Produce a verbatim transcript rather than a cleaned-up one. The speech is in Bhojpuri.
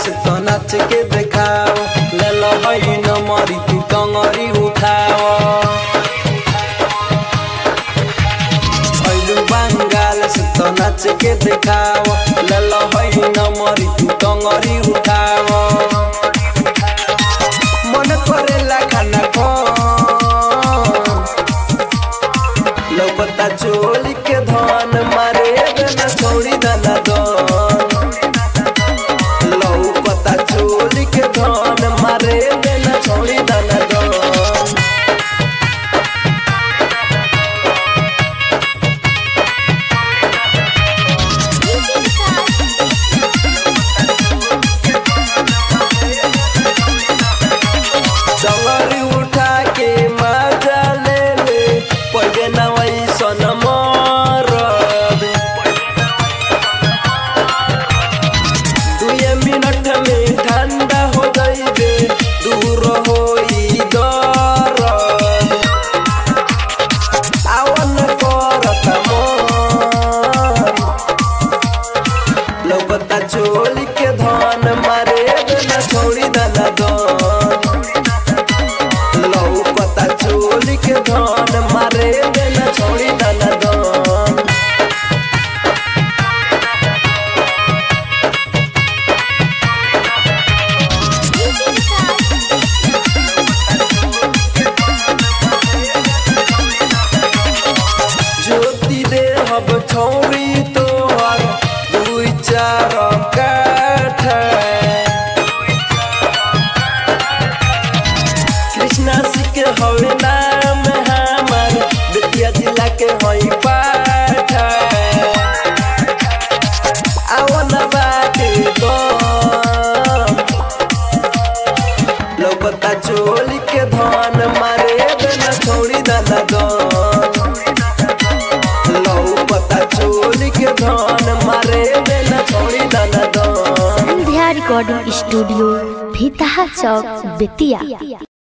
से तो नाच के देखाओ, ले लो हई नमरी तू टंगरी उठाओ। आइलू बंगाल से तो नाच के देखाओ, ले लो हई नमरी तू टंगरी उठाओ। मन करेला खाना को लौकता चोली के धन मारे देना छोड़ी दाना दन। लौकता चोली के धन मारे देना छोड़ी दाना दन। चवरी उठा के मजा ले ले पगे ना वैसन मरद। दुए मिनट में ठंडा हो जाइबे दूर होई दर्द। आवन करत मन लौकता चोली के धन मारे देना छोड़ी दाना दन। लौकता चोली के धन मारे देना छोड़ी दाना दन। ज्योति दे हब छौरी तोहर दुई चार काठ। कृष्णा सिंह हवे नाम हमार, बेतिया जिला के हई पाठ। आवन बाटे गम लौकता चोली के धन मारे देना छोड़ी दाना दन। लौकता चोली के धन मारे देना छोड़ी दाना दन। संध्या रिकॉर्डिंग स्टूडियो भीतहा चौक बेतिया।